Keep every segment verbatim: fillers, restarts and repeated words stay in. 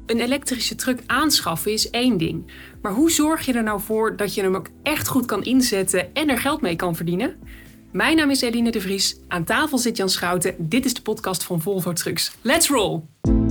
een elektrische truck aanschaffen is één ding. Maar hoe zorg je er nou voor dat je hem ook echt goed kan inzetten en er geld mee kan verdienen? Mijn naam is Eline de Vries. Aan tafel zit Jan Schouten. Dit is de podcast van Volvo Trucks. Let's roll!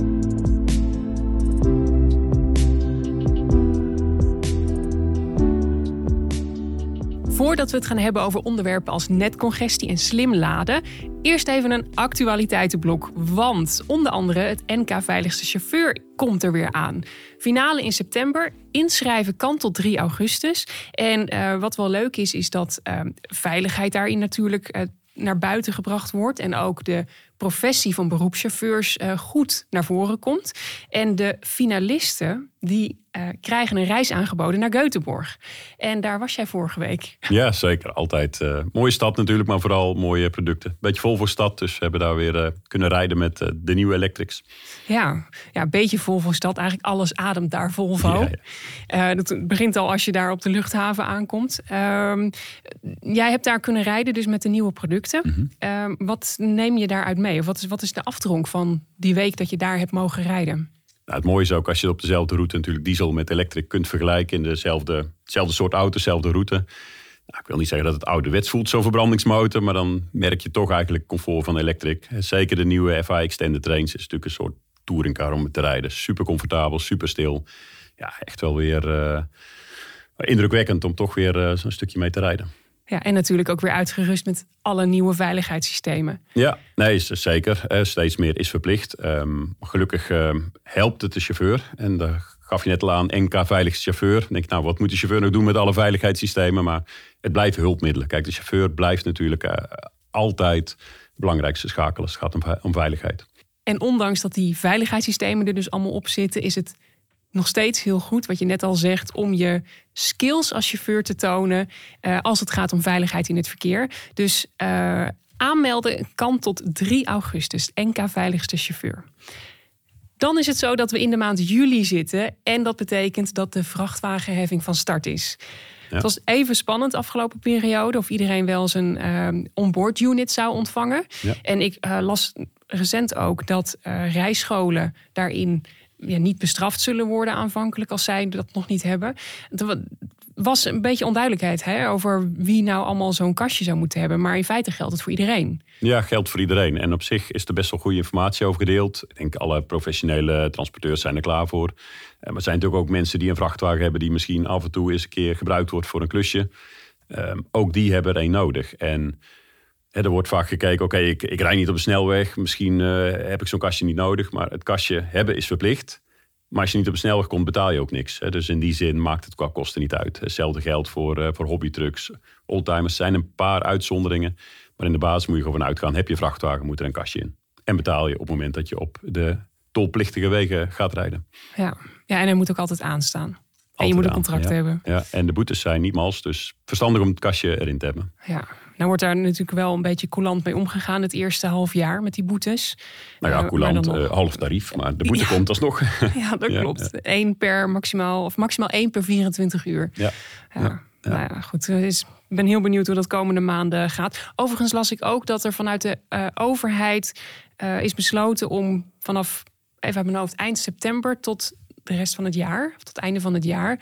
Voordat we het gaan hebben over onderwerpen als netcongestie en slim laden, eerst even een actualiteitenblok. Want onder andere het N K Veiligste Chauffeur komt er weer aan. Finale in september. Inschrijven kan tot drie augustus. En uh, wat wel leuk is, is dat uh, veiligheid daarin natuurlijk uh, naar buiten gebracht wordt. En ook de professie van beroepschauffeurs uh, goed naar voren komt. En de finalisten die uh, krijgen een reis aangeboden naar Göteborg. En daar was jij vorige week. Ja, zeker. Altijd uh, mooie stad natuurlijk, maar vooral mooie producten. Beetje Volvo-stad, dus we hebben daar weer uh, kunnen rijden met uh, de nieuwe Electrics. Ja, ja, een beetje Volvo-stad. Eigenlijk alles ademt daar Volvo. Ja, ja. Uh, dat begint al als je daar op de luchthaven aankomt. Uh, jij hebt daar kunnen rijden dus met de nieuwe producten. Mm-hmm. Uh, wat neem je daaruit mee? Of wat is, wat is de afdronk van die week dat je daar hebt mogen rijden? Nou, het mooie is ook als je op dezelfde route natuurlijk diesel met elektrisch kunt vergelijken. In dezelfde, dezelfde soort auto, dezelfde route. Nou, ik wil niet zeggen dat het ouderwets voelt, zo'n verbrandingsmotor. Maar dan merk je toch eigenlijk comfort van elektrisch. Zeker de nieuwe F I Extended Range is natuurlijk een soort touringcar om te rijden. Super comfortabel, super stil. Ja, echt wel weer uh, indrukwekkend om toch weer uh, zo'n stukje mee te rijden. Ja, en natuurlijk ook weer uitgerust met alle nieuwe veiligheidssystemen. Ja, nee, zeker. Steeds meer is verplicht. Um, gelukkig uh, helpt het de chauffeur. En daar gaf je net al aan, N K Veiligste Chauffeur. Dan denk ik, nou, wat moet de chauffeur nog doen met alle veiligheidssystemen? Maar het blijven hulpmiddelen. Kijk, de chauffeur blijft natuurlijk uh, altijd het belangrijkste schakel als het gaat om, om veiligheid. En ondanks dat die veiligheidssystemen er dus allemaal op zitten, is het nog steeds heel goed, wat je net al zegt, om je skills als chauffeur te tonen uh, als het gaat om veiligheid in het verkeer. Dus uh, aanmelden kan tot drie augustus, N K Veiligste Chauffeur. Dan is het zo dat we in de maand juli zitten en dat betekent dat de vrachtwagenheffing van start is. Ja. Het was even spannend de afgelopen periode of iedereen wel zijn uh, onboard unit zou ontvangen. Ja. En ik uh, las recent ook dat uh, rijscholen daarin ja, niet bestraft zullen worden aanvankelijk als zij dat nog niet hebben. Er was een beetje onduidelijkheid hè, over wie nou allemaal zo'n kastje zou moeten hebben. Maar in feite geldt het voor iedereen. Ja, geldt voor iedereen. En op zich is er best wel goede informatie over gedeeld. Ik denk alle professionele transporteurs zijn er klaar voor. Maar er zijn natuurlijk ook mensen die een vrachtwagen hebben die misschien af en toe eens een keer gebruikt wordt voor een klusje. Um, ook die hebben er één nodig. En He, er wordt vaak gekeken, oké, okay, ik, ik rijd niet op de snelweg. Misschien uh, heb ik zo'n kastje niet nodig. Maar het kastje hebben is verplicht. Maar als je niet op de snelweg komt, betaal je ook niks. He, dus in die zin maakt het qua kosten niet uit. Hetzelfde geldt voor, uh, voor hobbytrucks. Oldtimers zijn een paar uitzonderingen. Maar in de basis moet je gewoon uitgaan. Heb je vrachtwagen, moet er een kastje in. En betaal je op het moment dat je op de tolplichtige wegen gaat rijden. Ja, ja en hij moet ook altijd aanstaan. En je moet een contract ja. hebben. Ja, en de boetes zijn niet mals. Dus verstandig om het kastje erin te hebben. Ja. Nou wordt daar natuurlijk wel een beetje coulant mee omgegaan het eerste half jaar met die boetes. Nou ja, coulant, uh, nog... half tarief, maar de boete ja. komt alsnog. Ja, dat ja, klopt. Ja. Eén per maximaal, of maximaal één per vierentwintig uur. Ja. Ja. Ja. Ja. Nou ja, goed. Ik ben heel benieuwd hoe dat komende maanden gaat. Overigens las ik ook dat er vanuit de uh, overheid uh, is besloten om vanaf, even uit mijn hoofd, eind september tot de rest van het jaar, of tot het einde van het jaar,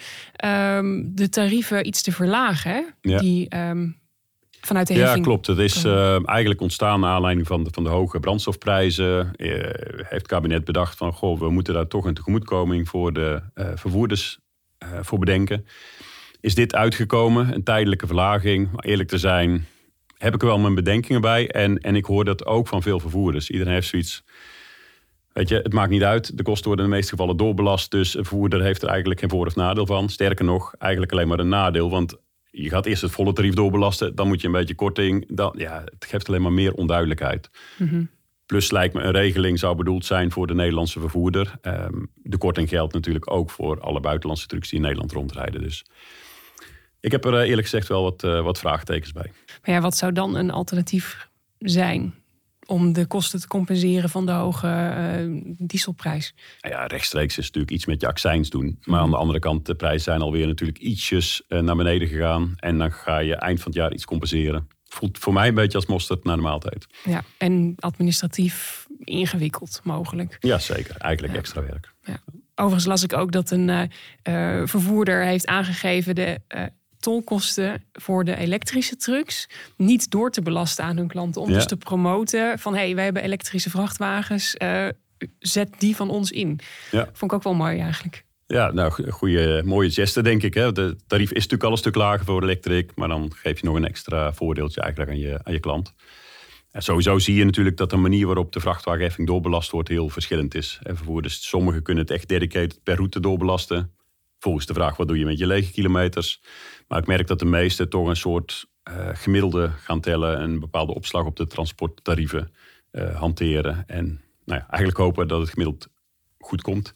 um, de tarieven iets te verlagen. Hè? Ja. Die um, vanuit de heffing. Ja, klopt. Het is uh, eigenlijk ontstaan naar aanleiding van de, van de hoge brandstofprijzen. Uh, heeft het kabinet bedacht van, goh, we moeten daar toch een tegemoetkoming voor de uh, vervoerders uh, voor bedenken. Is dit uitgekomen, een tijdelijke verlaging? Maar eerlijk te zijn, heb ik er wel mijn bedenkingen bij. En, en ik hoor dat ook van veel vervoerders. Iedereen heeft zoiets. Weet je, het maakt niet uit. De kosten worden in de meeste gevallen doorbelast. Dus een vervoerder heeft er eigenlijk geen voor- of nadeel van. Sterker nog, eigenlijk alleen maar een nadeel. Want je gaat eerst het volle tarief doorbelasten. Dan moet je een beetje korting. Dan, ja, het geeft alleen maar meer onduidelijkheid. Mm-hmm. Plus lijkt me een regeling zou bedoeld zijn voor de Nederlandse vervoerder. Um, de korting geldt natuurlijk ook voor alle buitenlandse trucks die in Nederland rondrijden. Dus ik heb er eerlijk gezegd wel wat, uh, wat vraagtekens bij. Maar ja, wat zou dan een alternatief zijn om de kosten te compenseren van de hoge uh, dieselprijs? Nou ja, rechtstreeks is natuurlijk iets met je accijns doen. Maar aan de andere kant, de prijzen zijn alweer natuurlijk ietsjes uh, naar beneden gegaan. En dan ga je eind van het jaar iets compenseren. Voelt voor mij een beetje als mosterd naar de maaltijd. Ja, en administratief ingewikkeld mogelijk. Ja, zeker. Eigenlijk ja. extra werk. Ja. overigens las ik ook dat een uh, uh, vervoerder heeft aangegeven de uh, tolkosten voor de elektrische trucks niet door te belasten aan hun klanten. Om ja. dus te promoten van, hé, hey, wij hebben elektrische vrachtwagens, uh, zet die van ons in. Ja. Vond ik ook wel mooi eigenlijk. Ja, nou, goede, mooie geste denk ik. Hè. De tarief is natuurlijk al een stuk lager voor elektrik, maar dan geef je nog een extra voordeeltje eigenlijk aan je, aan je klant. En sowieso zie je natuurlijk dat de manier waarop de vrachtwagenheffing doorbelast wordt heel verschillend is. En vervoerders, sommigen kunnen het echt dedicated per route doorbelasten. Volgens de vraag, wat doe je met je lege kilometers? Maar ik merk dat de meesten toch een soort uh, gemiddelde gaan tellen, een bepaalde opslag op de transporttarieven uh, hanteren. En nou ja, eigenlijk hopen dat het gemiddeld goed komt.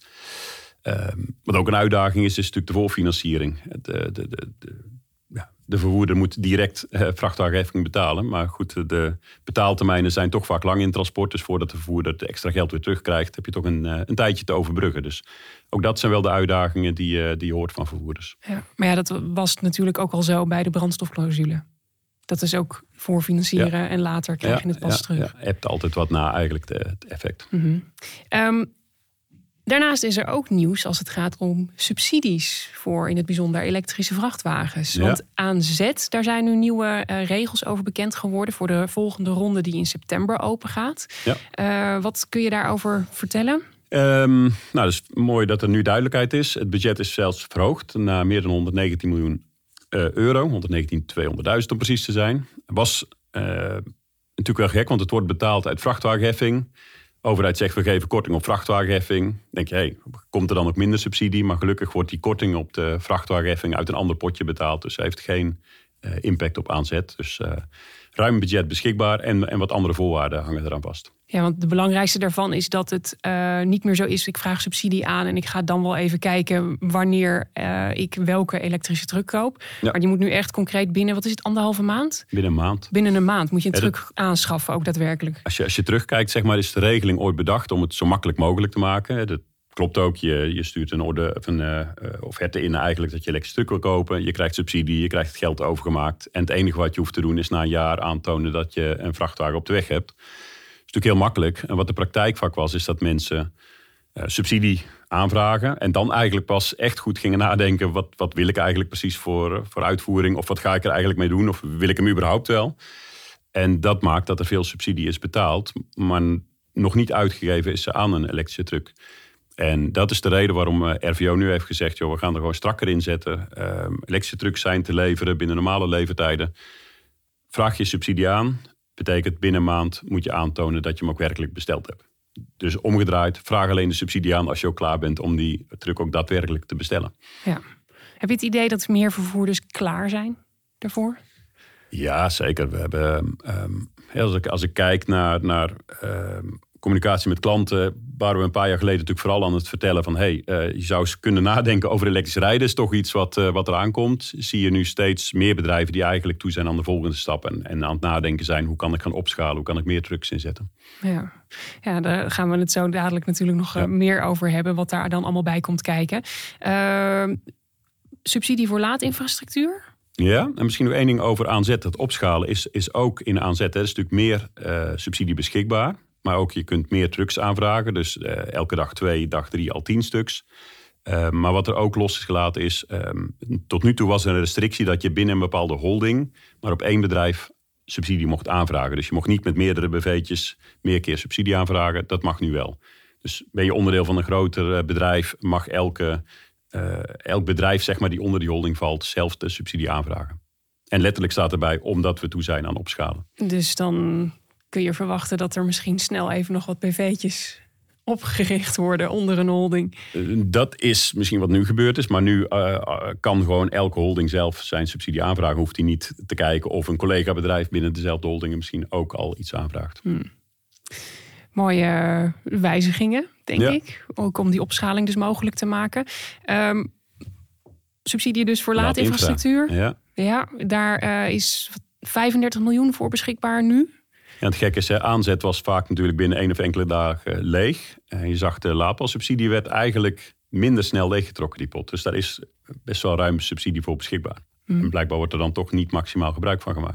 Um, wat ook een uitdaging is, is natuurlijk de voorfinanciering. De, de, de, de, ja, de vervoerder moet direct uh, vrachtwagenheffing betalen. Maar goed, de betaaltermijnen zijn toch vaak lang in transport. Dus voordat de vervoerder het extra geld weer terugkrijgt, heb je toch een, uh, een tijdje te overbruggen. Dus ook dat zijn wel de uitdagingen die, uh, die je hoort van vervoerders. Ja, maar ja, dat was natuurlijk ook al zo bij de brandstofclausule. Dat is ook voorfinancieren ja. en later krijg je ja, het pas ja, terug. Ja, je hebt altijd wat na eigenlijk de, het effect. Mm-hmm. Um, Daarnaast is er ook nieuws als het gaat om subsidies voor in het bijzonder elektrische vrachtwagens. Ja. Want aan zet, daar zijn nu nieuwe uh, regels over bekend geworden voor de volgende ronde die in september open gaat. Ja. Uh, wat kun je daarover vertellen? Um, nou, het is mooi dat er nu duidelijkheid is. Het budget is zelfs verhoogd naar meer dan honderdnegentien miljoen uh, euro. honderdnegentien tweehonderdduizend om precies te zijn. Was uh, natuurlijk wel gek, want het wordt betaald uit vrachtwagenheffing. De overheid zegt, we geven korting op vrachtwagenheffing. Dan denk je, hey, komt er dan ook minder subsidie? Maar gelukkig wordt die korting op de vrachtwagenheffing uit een ander potje betaald. Dus heeft geen uh, impact op aanzet. Dus uh, ruim budget beschikbaar en, en wat andere voorwaarden hangen eraan vast. Ja, want de belangrijkste daarvan is dat het uh, niet meer zo is, ik vraag subsidie aan en ik ga dan wel even kijken wanneer uh, ik welke elektrische truck koop. Ja. Maar die moet nu echt concreet binnen, wat is het, anderhalve maand? Binnen een maand. Binnen een maand moet je een ja, truck dat, aanschaffen, ook daadwerkelijk. Als je, als je terugkijkt, zeg maar, is de regeling ooit bedacht om het zo makkelijk mogelijk te maken. Dat klopt ook, je, je stuurt een orde of een uh, offerte in eigenlijk dat je elektrische truck wil kopen. Je krijgt subsidie, je krijgt het geld overgemaakt. En het enige wat je hoeft te doen is na een jaar aantonen dat je een vrachtwagen op de weg hebt. Dat is natuurlijk heel makkelijk. En wat de praktijk vaak was, is dat mensen uh, subsidie aanvragen. En dan eigenlijk pas echt goed gingen nadenken. Wat, wat wil ik eigenlijk precies voor, voor uitvoering? Of wat ga ik er eigenlijk mee doen? Of wil ik hem überhaupt wel? En dat maakt dat er veel subsidie is betaald. Maar nog niet uitgegeven is aan een elektrische truck. En dat is de reden waarom uh, R V O nu heeft gezegd, joh, we gaan er gewoon strakker in zetten. Uh, elektrische trucks zijn te leveren binnen normale levertijden. Vraag je subsidie aan. Betekent binnen een maand moet je aantonen dat je hem ook werkelijk besteld hebt. Dus omgedraaid, vraag alleen de subsidie aan als je ook klaar bent om die truck ook daadwerkelijk te bestellen. Ja. Heb je het idee dat meer vervoerders klaar zijn daarvoor? Ja, zeker. We hebben, um, als, ik, als ik kijk naar, naar um, communicatie met klanten, waren we een paar jaar geleden natuurlijk vooral aan het vertellen van hey, uh, je zou eens kunnen nadenken over elektrisch rijden. Is toch iets wat, uh, wat eraan komt. Zie je nu steeds meer bedrijven die eigenlijk toe zijn aan de volgende stap. En, en aan het nadenken zijn, hoe kan ik gaan opschalen? Hoe kan ik meer trucks inzetten? Ja, ja daar gaan we het zo dadelijk natuurlijk nog ja. meer over hebben. Wat daar dan allemaal bij komt kijken. Uh, subsidie voor laadinfrastructuur? Ja, en misschien nog één ding over aanzet. Het opschalen is, is ook in aanzet. Er is natuurlijk meer uh, subsidie beschikbaar. Maar ook je kunt meer trucks aanvragen. Dus uh, elke dag twee, dag drie al tien stuks. Uh, maar wat er ook los is gelaten is, um, tot nu toe was er een restrictie dat je binnen een bepaalde holding maar op één bedrijf subsidie mocht aanvragen. Dus je mocht niet met meerdere B V'tjes meer keer subsidie aanvragen. Dat mag nu wel. Dus ben je onderdeel van een groter bedrijf, mag elke, uh, elk bedrijf zeg maar, die onder die holding valt zelf de subsidie aanvragen. En letterlijk staat erbij omdat we toe zijn aan opschalen. Dus dan kun je verwachten dat er misschien snel even nog wat B V'tjes opgericht worden onder een holding. Dat is misschien wat nu gebeurd is. Maar nu uh, kan gewoon elke holding zelf zijn subsidie aanvragen. Hoeft hij niet te kijken of een collega-bedrijf binnen dezelfde holding misschien ook al iets aanvraagt. Hmm. Mooie wijzigingen, denk ja. ik. Ook om die opschaling dus mogelijk te maken. Um, subsidie dus voor laadinfrastructuur. Ja. ja, daar uh, is vijfendertig miljoen voor beschikbaar nu. Ja, het gekke is, hè, aanzet was vaak natuurlijk binnen één of enkele dagen leeg. En je zag de laadpaalsubsidie werd eigenlijk minder snel leeggetrokken, die pot. Dus daar is best wel ruim subsidie voor beschikbaar. Mm. En blijkbaar wordt er dan toch niet maximaal gebruik van gemaakt.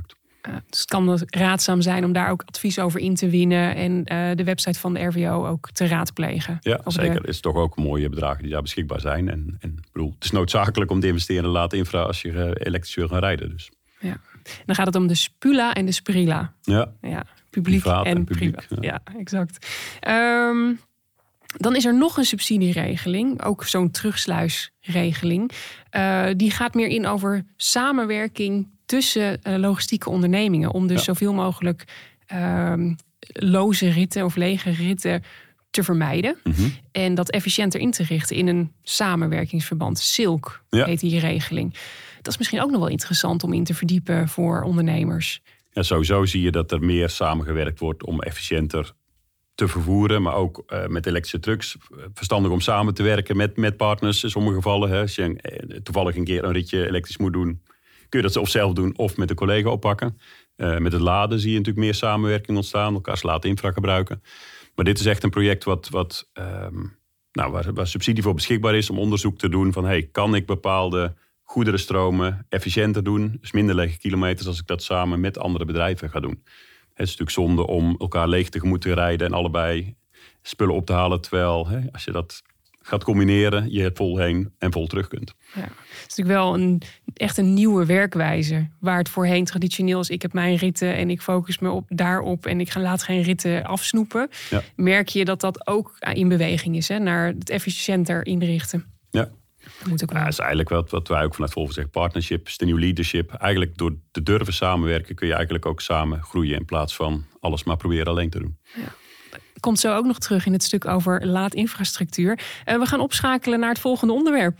Uh, dus het kan raadzaam zijn om daar ook advies over in te winnen en uh, de website van de R V O ook te raadplegen. Ja, zeker. Het de... is toch ook mooie bedragen die daar beschikbaar zijn. En, en bedoel, het is noodzakelijk om te investeren in late infra als je uh, elektrisch wil gaan rijden. Dus. Ja. Dan gaat het om de Spula en de Sprila. Ja, ja publiek privaat en, en publiek. privaat. Ja, ja exact. Um, dan is er nog een subsidieregeling, ook zo'n terugsluisregeling. Uh, die gaat meer in over samenwerking tussen uh, logistieke ondernemingen. Om dus ja. zoveel mogelijk um, loze ritten of lege ritten te vermijden. Mm-hmm. En dat efficiënter in te richten in een samenwerkingsverband. Silk ja. heet die regeling. Dat is misschien ook nog wel interessant om in te verdiepen voor ondernemers. Ja, sowieso zie je dat er meer samengewerkt wordt om efficiënter te vervoeren. Maar ook uh, met elektrische trucks. Verstandig om samen te werken met, met partners in sommige gevallen. Hè. Als je een, toevallig een keer een ritje elektrisch moet doen, kun je dat of zelf doen of met een collega oppakken. Uh, met het laden zie je natuurlijk meer samenwerking ontstaan. Elkaars late infra gebruiken. Maar dit is echt een project wat, wat, um, nou, waar, waar subsidie voor beschikbaar is om onderzoek te doen van hey, kan ik bepaalde goederenstromen efficiënter doen, dus minder lege kilometers als ik dat samen met andere bedrijven ga doen. Het is natuurlijk zonde om elkaar leeg tegemoet te rijden en allebei spullen op te halen, terwijl hè, als je dat gaat combineren, je het vol heen en vol terug kunt. Ja, het is natuurlijk wel een, echt een nieuwe werkwijze, waar het voorheen traditioneel is, ik heb mijn ritten en ik focus me op, daarop en ik ga laat geen ritten afsnoepen. Ja. Merk je dat dat ook in beweging is, hè, naar het efficiënter inrichten. Ja. Dat moet ook wel. Ja, is eigenlijk wat, wat wij ook vanuit Volvo zeggen. Partnership is de nieuwe leadership. Eigenlijk door te durven samenwerken kun je eigenlijk ook samen groeien in plaats van alles maar proberen alleen te doen. Ja. Komt zo ook nog terug in het stuk over laadinfrastructuur. Uh, we gaan opschakelen naar het volgende onderwerp.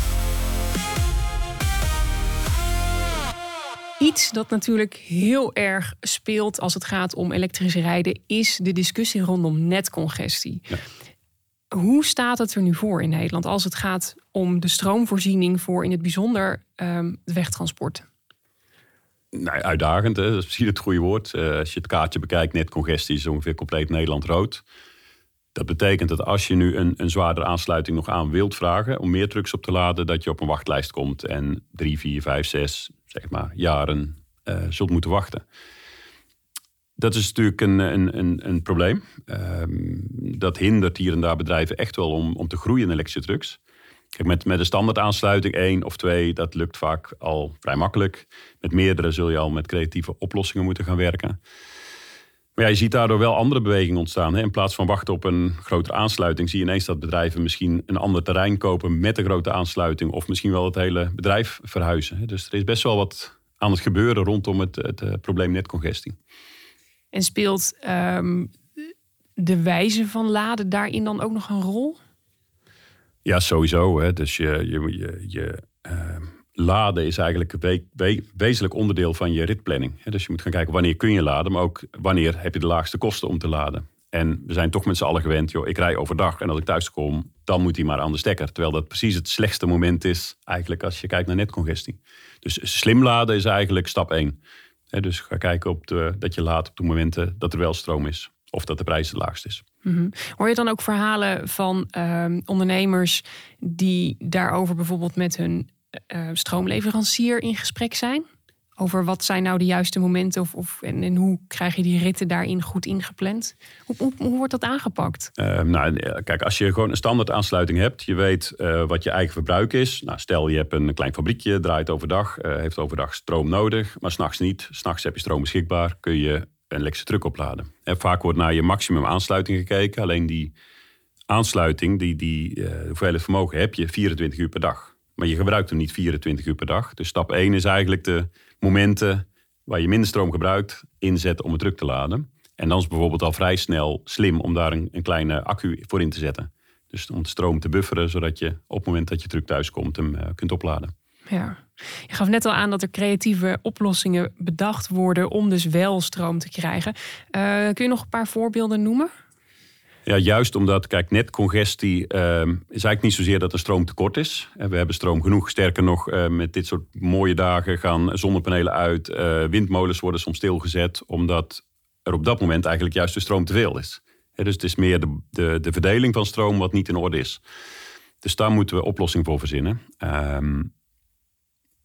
Iets dat natuurlijk heel erg speelt als het gaat om elektrisch rijden is de discussie rondom netcongestie. Ja. Hoe staat het er nu voor in Nederland als het gaat om de stroomvoorziening voor in het bijzonder um, wegtransport? Nou, uitdagend, hè? Dat is misschien het goede woord. Uh, als je het kaartje bekijkt, netcongestie is ongeveer compleet Nederland rood. Dat betekent dat als je nu een, een zwaardere aansluiting nog aan wilt vragen om meer trucks op te laden, dat je op een wachtlijst komt en drie, vier, vijf, zes, zeg maar, jaren uh, zult moeten wachten. Dat is natuurlijk een, een, een, een probleem. Um, dat hindert hier en daar bedrijven echt wel om, om te groeien in elektrische trucks. Kijk, met, met een standaard aansluiting, één of twee, dat lukt vaak al vrij makkelijk. Met meerdere zul je al met creatieve oplossingen moeten gaan werken. Maar ja, je ziet daardoor wel andere bewegingen ontstaan. Hè? In plaats van wachten op een grotere aansluiting, zie je ineens dat bedrijven misschien een ander terrein kopen met een grote aansluiting. Of misschien wel het hele bedrijf verhuizen. Hè? Dus er is best wel wat aan het gebeuren rondom het, het uh, probleem netcongestie. En speelt um, de wijze van laden daarin dan ook nog een rol? Ja, sowieso. Hè. Dus je, je, je, je uh, laden is eigenlijk een we, we, wezenlijk onderdeel van je ritplanning. Hè. Dus je moet gaan kijken wanneer kun je laden, maar ook wanneer heb je de laagste kosten om te laden. En we zijn toch met z'n allen gewend, joh, ik rij overdag en als ik thuis kom, dan moet hij maar aan de stekker. Terwijl dat precies het slechtste moment is eigenlijk als je kijkt naar netcongestie. Dus slim laden is eigenlijk stap één. He, dus ga kijken op de, dat je laat op de momenten dat er wel stroom is. Of dat de prijs het laagst is. Mm-hmm. Hoor je dan ook verhalen van uh, ondernemers die daarover bijvoorbeeld met hun uh, stroomleverancier in gesprek zijn? Over wat zijn nou de juiste momenten of, of, en, en hoe krijg je die ritten daarin goed ingepland? Hoe, hoe, hoe wordt dat aangepakt? Uh, nou, kijk, als je gewoon een standaard aansluiting hebt, je weet uh, wat je eigen verbruik is. Nou, stel je hebt een klein fabriekje, draait overdag, uh, heeft overdag stroom nodig, maar 's nachts niet. 's Nachts heb je stroom beschikbaar, kun je een elektrische truck opladen. En vaak wordt naar je maximum aansluiting gekeken. Alleen die aansluiting, die, die uh, hoeveelheid vermogen heb je vierentwintig uur per dag. Maar je gebruikt hem niet vierentwintig uur per dag. Dus stap één is eigenlijk de momenten waar je minder stroom gebruikt, inzetten om het truck te laden. En dan is het bijvoorbeeld al vrij snel slim om daar een, een kleine accu voor in te zetten. Dus om de stroom te bufferen, zodat je op het moment dat je truck thuis komt hem uh, kunt opladen. Ja, je gaf net al aan dat er creatieve oplossingen bedacht worden om dus wel stroom te krijgen. Uh, kun je nog een paar voorbeelden noemen? Ja, juist omdat, kijk, netcongestie uh, is eigenlijk niet zozeer dat er stroom tekort is. We hebben stroom genoeg. Sterker nog, uh, met dit soort mooie dagen gaan zonnepanelen uit. Uh, windmolens worden soms stilgezet, omdat er op dat moment eigenlijk juist de stroom te veel is. Ja, dus het is meer de, de, de verdeling van stroom wat niet in orde is. Dus daar moeten we oplossing voor verzinnen. Um,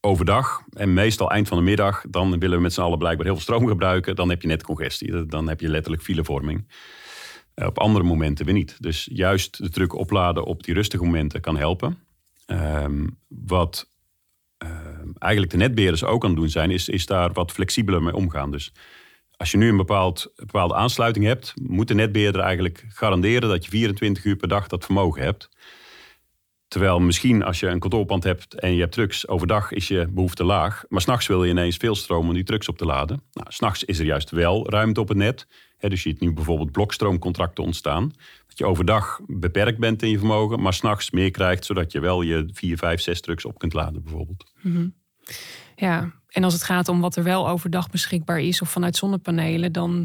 overdag en meestal eind van de middag, dan willen we met z'n allen blijkbaar heel veel stroom gebruiken. Dan heb je net congestie. Dan heb je letterlijk filevorming. Uh, op andere momenten weer niet. Dus juist de truck opladen op die rustige momenten kan helpen. Um, wat uh, eigenlijk de netbeheerders ook aan het doen zijn, is, is daar wat flexibeler mee omgaan. Dus als je nu een, bepaald, een bepaalde aansluiting hebt, moet de netbeheerder eigenlijk garanderen dat je vierentwintig uur per dag dat vermogen hebt. Terwijl misschien als je een kantoorpand hebt en je hebt trucks, overdag is je behoefte laag. Maar 's nachts wil je ineens veel stroom om die trucks op te laden. Nou, 's nachts is er juist wel ruimte op het net. He, dus je ziet nu bijvoorbeeld blokstroomcontracten ontstaan. Dat je overdag beperkt bent in je vermogen, maar 's nachts meer krijgt, zodat je wel je vier, vijf, zes trucks op kunt laden bijvoorbeeld. Mm-hmm. Ja, en als het gaat om wat er wel overdag beschikbaar is of vanuit zonnepanelen, dan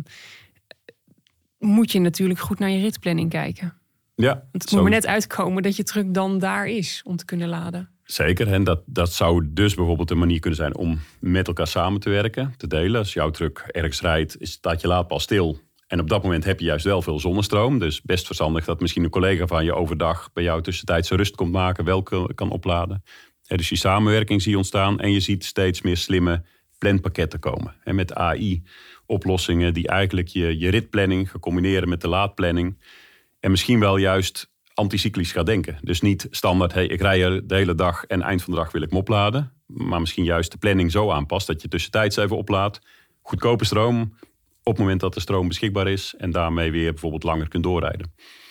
moet je natuurlijk goed naar je ritplanning kijken. Ja, Want het zo... moet er net uitkomen dat je truck dan daar is om te kunnen laden. Zeker, en dat, dat zou dus bijvoorbeeld een manier kunnen zijn om met elkaar samen te werken, te delen. Als jouw truck ergens rijdt, staat je laadpaal stil. En op dat moment heb je juist wel veel zonnestroom. Dus best verstandig dat misschien een collega van je overdag bij jou tussentijds rust komt maken, wel kan opladen. He, dus die samenwerking zie je ontstaan en je ziet steeds meer slimme planpakketten komen. En met A I-oplossingen die eigenlijk je, je ritplanning gaan combineren met de laadplanning. En misschien wel juist anticyclisch gaat denken. Dus niet standaard, hey, ik rij er de hele dag en eind van de dag wil ik me opladen. Maar misschien juist de planning zo aanpast dat je tussentijds even oplaadt. Goedkope stroom op het moment dat de stroom beschikbaar is. En daarmee weer bijvoorbeeld langer kunt doorrijden.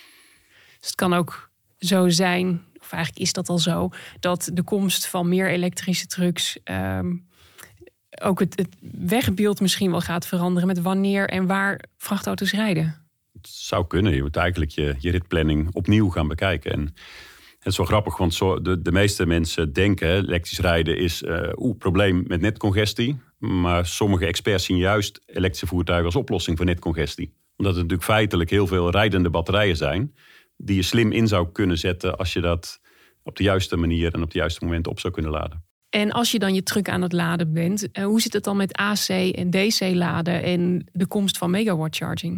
Dus het kan ook zo zijn, of eigenlijk is dat al zo, dat de komst van meer elektrische trucks um, ook het, het wegbeeld misschien wel gaat veranderen met wanneer en waar vrachtauto's rijden. Het zou kunnen. Je moet eigenlijk je, je ritplanning opnieuw gaan bekijken. En het is wel grappig, want zo, de, de meeste mensen denken elektrisch rijden is uh, oeh, probleem met netcongestie. Maar sommige experts zien juist elektrische voertuigen als oplossing voor netcongestie. Omdat het natuurlijk feitelijk heel veel rijdende batterijen zijn die je slim in zou kunnen zetten als je dat op de juiste manier en op het juiste moment op zou kunnen laden. En als je dan je truck aan het laden bent, uh, hoe zit het dan met A C en D C laden en de komst van megawatt charging?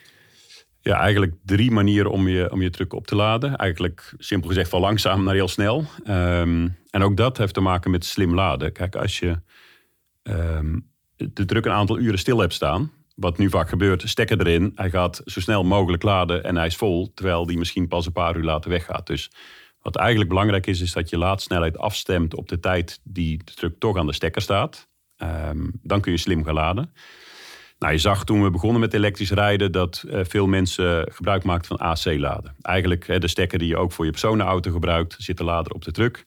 Ja, eigenlijk drie manieren om je, om je truck op te laden. Eigenlijk simpel gezegd van langzaam naar heel snel. Um, en ook dat heeft te maken met slim laden. Kijk, als je um, de truck een aantal uren stil hebt staan, wat nu vaak gebeurt, stekker erin. Hij gaat zo snel mogelijk laden en hij is vol, terwijl die misschien pas een paar uur later weggaat. Dus wat eigenlijk belangrijk is, is dat je laadsnelheid afstemt op de tijd die de truck toch aan de stekker staat. Um, dan kun je slim gaan laden. Nou, je zag toen we begonnen met elektrisch rijden dat uh, veel mensen gebruik maakten van A C-laden. Eigenlijk hè, de stekker die je ook voor je personenauto gebruikt, zit de lader op de truck.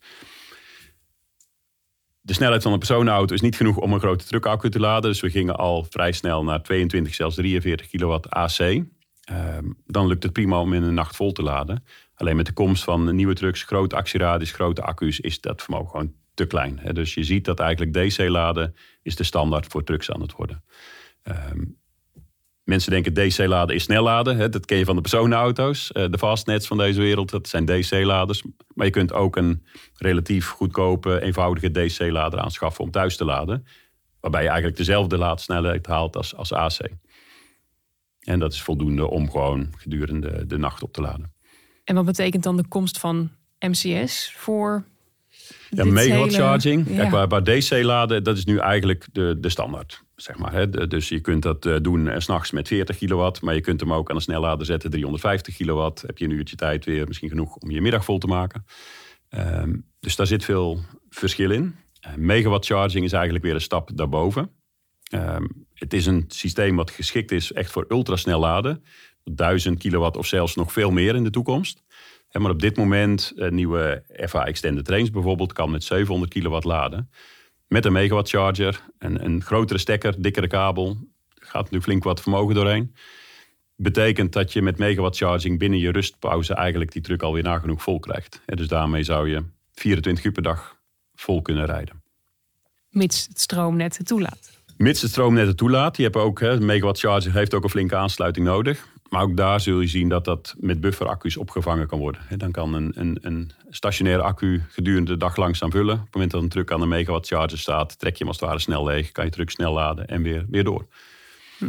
De snelheid van een personenauto is niet genoeg om een grote truckaccu te laden. Dus we gingen al vrij snel naar tweeëntwintig, zelfs drieënveertig kilowatt A C. Um, dan lukt het prima om in een nacht vol te laden. Alleen met de komst van nieuwe trucks, grote actieradius, grote accu's, is dat vermogen gewoon te klein. Hè. Dus je ziet dat eigenlijk D C-laden is de standaard voor trucks aan het worden. Um, mensen denken D C-laden is snel laden. Hè, dat ken je van de personenauto's. Uh, de fastnets van deze wereld, dat zijn D C-laders. Maar je kunt ook een relatief goedkope, eenvoudige D C-lader aanschaffen om thuis te laden. Waarbij je eigenlijk dezelfde laadsnelheid haalt als, als A C. En dat is voldoende om gewoon gedurende de nacht op te laden. En wat betekent dan de komst van M C S voor... Ja, megawatt hele... charging. Ja. Kijk, waar, waar D C laden, dat is nu eigenlijk de, de standaard. Zeg maar, hè. De, dus je kunt dat uh, doen uh, 's nachts met veertig kilowatt. Maar je kunt hem ook aan een snellader zetten, driehonderdvijftig kilowatt. Heb je een uurtje tijd weer misschien genoeg om je middag vol te maken. Um, dus daar zit veel verschil in. Uh, megawatt charging is eigenlijk weer een stap daarboven. Um, het is een systeem wat geschikt is echt voor ultrasnel laden. duizend kilowatt of zelfs nog veel meer in de toekomst. Ja, maar op dit moment, een nieuwe F A Extended Range bijvoorbeeld, kan met zevenhonderd kilowatt laden. Met een megawatt charger, een, een grotere stekker, dikkere kabel. Er gaat nu flink wat vermogen doorheen. Betekent dat je met megawatt charging binnen je rustpauze eigenlijk die truck alweer nagenoeg vol krijgt. Ja, dus daarmee zou je vierentwintig uur per dag vol kunnen rijden. Mits het stroomnet het toelaat. Mits het stroomnet het toelaat. Je hebt ook, hè, een megawatt charger heeft ook een flinke aansluiting nodig. Maar ook daar zul je zien dat dat met bufferaccu's opgevangen kan worden. Dan kan een, een, een stationaire accu gedurende de dag langzaam vullen. Op het moment dat een truck aan een megawatt charger staat, trek je hem als het ware snel leeg. Kan je truck snel laden en weer, weer door. Hm.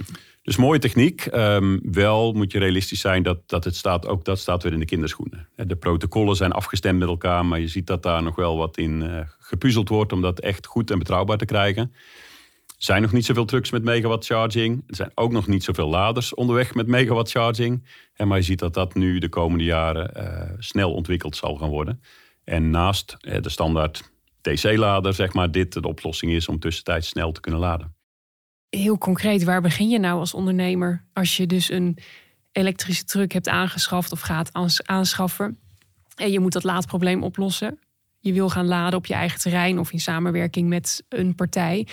Dus mooie techniek. Um, wel moet je realistisch zijn dat, dat het staat, ook dat staat weer in de kinderschoenen. De protocollen zijn afgestemd met elkaar, maar je ziet dat daar nog wel wat in uh, gepuzzeld wordt om dat echt goed en betrouwbaar te krijgen. Er zijn nog niet zoveel trucks met megawatt charging. Er zijn ook nog niet zoveel laders onderweg met megawatt charging. En maar je ziet dat dat nu de komende jaren uh, snel ontwikkeld zal gaan worden. En naast uh, de standaard D C-lader, zeg maar, dit de oplossing is om tussentijds snel te kunnen laden. Heel concreet, waar begin je nou als ondernemer als je dus een elektrische truck hebt aangeschaft of gaat aanschaffen en je moet dat laadprobleem oplossen? Je wil gaan laden op je eigen terrein of in samenwerking met een partij.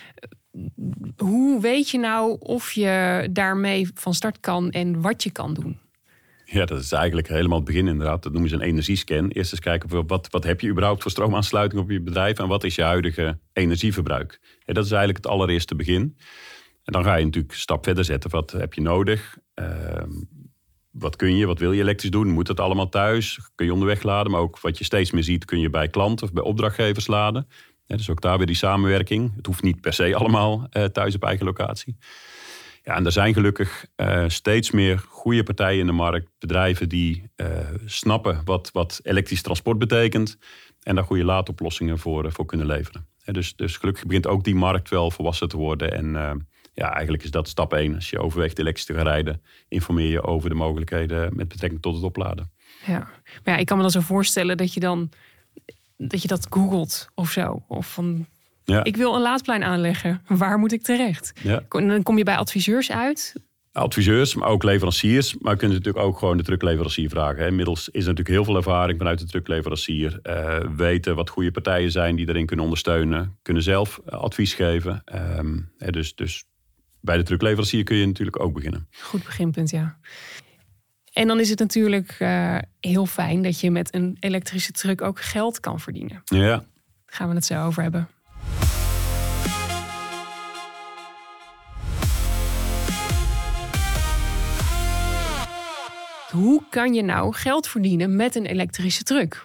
Hoe weet je nou of je daarmee van start kan en wat je kan doen? Ja, dat is eigenlijk helemaal het begin inderdaad. Dat noemen ze een energiescan. Eerst eens kijken, wat, wat heb je überhaupt voor stroomaansluiting op je bedrijf en wat is je huidige energieverbruik? En dat is eigenlijk het allereerste begin. En dan ga je natuurlijk een stap verder zetten. Wat heb je nodig? Uh, wat kun je, wat wil je elektrisch doen? Moet het allemaal thuis? Kun je onderweg laden? Maar ook wat je steeds meer ziet, kun je bij klanten of bij opdrachtgevers laden. Ja, dus ook daar weer die samenwerking. Het hoeft niet per se allemaal uh, thuis op eigen locatie. Ja, en er zijn gelukkig uh, steeds meer goede partijen in de markt. Bedrijven die uh, snappen wat, wat elektrisch transport betekent. En daar goede laadoplossingen voor, uh, voor kunnen leveren. Ja, dus, dus gelukkig begint ook die markt wel volwassen te worden. En uh, ja, eigenlijk is dat stap één. Als je overweegt elektrisch te gaan rijden, informeer je over de mogelijkheden met betrekking tot het opladen. Ja, maar ja, ik kan me dan zo voorstellen dat je dan dat je dat googelt of zo. Of van, ja. Ik wil een laadplein aanleggen. Waar moet ik terecht? Ja. Dan kom je bij adviseurs uit. Adviseurs, maar ook leveranciers. Maar je kunt natuurlijk ook gewoon de truckleverancier vragen. Inmiddels is er natuurlijk heel veel ervaring vanuit de truckleverancier. Uh, weten wat goede partijen zijn die erin kunnen ondersteunen. Kunnen zelf advies geven. Um, dus, dus bij de truckleverancier kun je natuurlijk ook beginnen. Goed beginpunt, ja. En dan is het natuurlijk uh, heel fijn dat je met een elektrische truck ook geld kan verdienen. Ja. Daar gaan we het zo over hebben. Hoe kan je nou geld verdienen met een elektrische truck?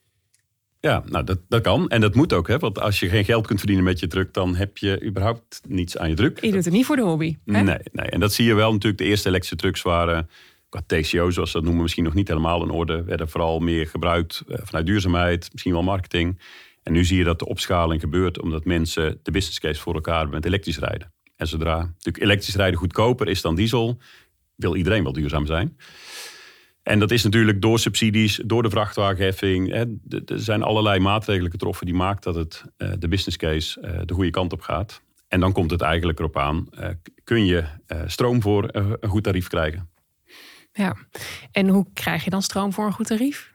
Ja, nou dat, dat kan. En dat moet ook. Hè? Want als je geen geld kunt verdienen met je truck, dan heb je überhaupt niets aan je truck. Je doet het niet voor de hobby. Hè? Nee, nee. En dat zie je wel natuurlijk. De eerste elektrische trucks waren, qua T C O zoals ze dat noemen, misschien nog niet helemaal in orde. Werden vooral meer gebruikt vanuit duurzaamheid, misschien wel marketing. En nu zie je dat de opschaling gebeurt omdat mensen de business case voor elkaar hebben met elektrisch rijden. En zodra natuurlijk elektrisch rijden goedkoper is dan diesel, wil iedereen wel duurzaam zijn. En dat is natuurlijk door subsidies, door de vrachtwagenheffing. Hè, er zijn allerlei maatregelen getroffen die maakt dat het, uh, de business case uh, de goede kant op gaat. En dan komt het eigenlijk erop aan, uh, kun je uh, stroom voor uh, een goed tarief krijgen. Ja, en hoe krijg je dan stroom voor een goed tarief?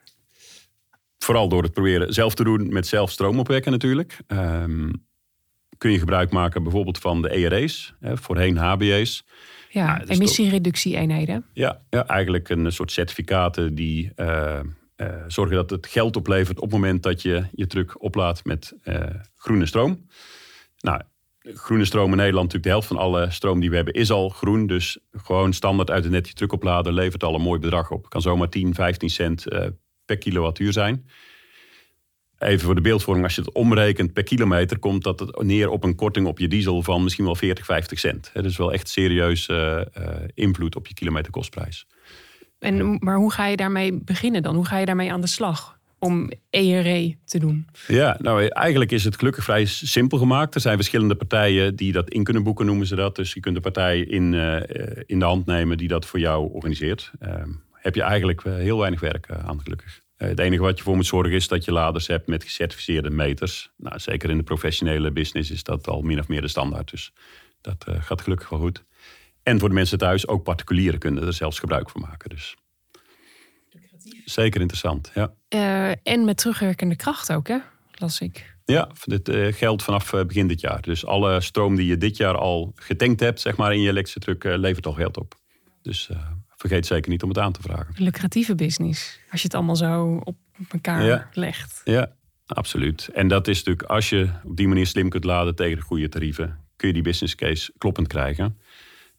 Vooral door het proberen zelf te doen met zelf stroom opwekken natuurlijk. Um, kun je gebruik maken bijvoorbeeld van de E R E's, hè, voorheen H B E's. Ja, ja emissiereductie-eenheden. Ja, ja, eigenlijk een soort certificaten die uh, uh, zorgen dat het geld oplevert op het moment dat je je truck oplaadt met uh, groene stroom. Nou, groene stroom in Nederland, natuurlijk de helft van alle stroom die we hebben is al groen. Dus gewoon standaard uit het net je truck opladen levert al een mooi bedrag op. Kan zomaar tien, vijftien cent uh, per kilowattuur zijn. Even voor de beeldvorming, als je het omrekent per kilometer, komt dat neer op een korting op je diesel van misschien wel veertig, vijftig cent. He, dus wel echt serieus uh, uh, invloed op je kilometerkostprijs. En, maar hoe ga je daarmee beginnen dan? Hoe ga je daarmee aan de slag om E R E te doen? Ja, nou eigenlijk is het gelukkig vrij simpel gemaakt. Er zijn verschillende partijen die dat in kunnen boeken, noemen ze dat. Dus je kunt de partij in, uh, in de hand nemen die dat voor jou organiseert. Uh, heb je eigenlijk uh, heel weinig werk uh, aan, gelukkig. Het enige wat je voor moet zorgen is dat je laders hebt met gecertificeerde meters. Nou, zeker in de professionele business is dat al min of meer de standaard. Dus dat uh, gaat gelukkig wel goed. En voor de mensen thuis, ook particulieren kunnen er zelfs gebruik van maken. Dus zeker interessant, ja. Uh, en met terugwerkende kracht ook, hè? Las ik. Ja, dit uh, geldt vanaf uh, begin dit jaar. Dus alle stroom die je dit jaar al getankt hebt, zeg maar, in je elektrische truck, uh, levert al geld op. Dus Uh, vergeet zeker niet om het aan te vragen. Lucratieve business, als je het allemaal zo op elkaar ja. legt. Ja, absoluut. En dat is natuurlijk, als je op die manier slim kunt laden tegen de goede tarieven, kun je die business case kloppend krijgen.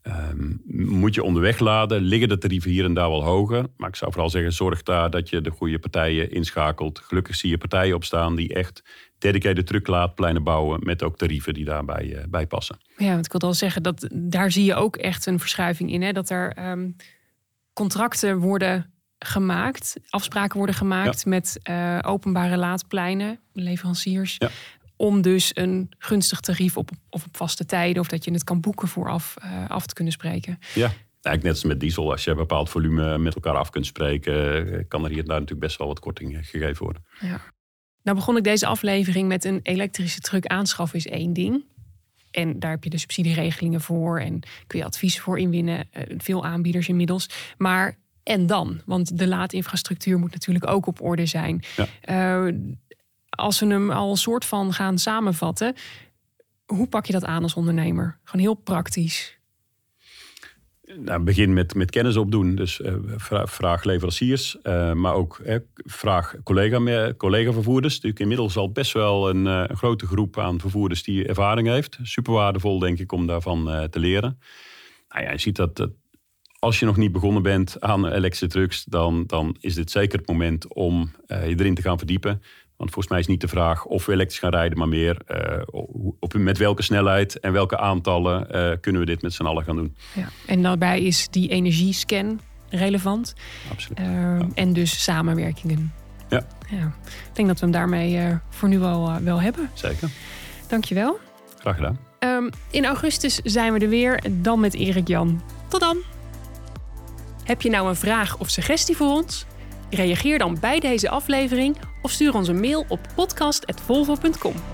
Um, moet je onderweg laden, liggen de tarieven hier en daar wel hoger. Maar ik zou vooral zeggen, zorg daar dat je de goede partijen inschakelt. Gelukkig zie je partijen opstaan die echt dedicated trucklaadpleinen bouwen met ook tarieven die daarbij uh, bij passen. Ja, want ik wilde al zeggen, dat daar zie je ook echt een verschuiving in. Hè? Dat er um, contracten worden gemaakt, afspraken worden gemaakt ja. met uh, openbare laadpleinen, leveranciers. Ja. Om dus een gunstig tarief op, of op vaste tijden, of dat je het kan boeken vooraf uh, af te kunnen spreken. Ja, eigenlijk net als met diesel. Als je een bepaald volume met elkaar af kunt spreken, kan er hier en daar natuurlijk best wel wat korting gegeven worden. Ja. Nou begon ik deze aflevering met een elektrische truck aanschaffen is één ding. En daar heb je de subsidieregelingen voor en kun je adviezen voor inwinnen. Veel aanbieders inmiddels. Maar en dan? Want de laadinfrastructuur moet natuurlijk ook op orde zijn. Ja. Uh, als we hem al een soort van gaan samenvatten, hoe pak je dat aan als ondernemer? Gewoon heel praktisch. Nou, begin met, met kennis opdoen. Dus uh, vraag, vraag leveranciers, uh, maar ook eh, vraag collega, collega-vervoerders. Natuurlijk inmiddels al best wel een, uh, een grote groep aan vervoerders die ervaring heeft. Super waardevol, denk ik, om daarvan uh, te leren. Nou ja, je ziet dat, dat als je nog niet begonnen bent aan elektrische trucks, dan, dan is dit zeker het moment om uh, je erin te gaan verdiepen. Want volgens mij is niet de vraag of we elektrisch gaan rijden, maar meer uh, op, met welke snelheid en welke aantallen uh, kunnen we dit met z'n allen gaan doen. Ja, en daarbij is die energiescan relevant. Absoluut. Uh, ja. En dus samenwerkingen. Ja. ja. Ik denk dat we hem daarmee uh, voor nu al uh, wel hebben. Zeker. Dankjewel. Graag gedaan. Um, in augustus zijn we er weer, dan met Erik Jan. Tot dan. Heb je nou een vraag of suggestie voor ons? Reageer dan bij deze aflevering of stuur ons een mail op podcast apenstaartje volvo punt com.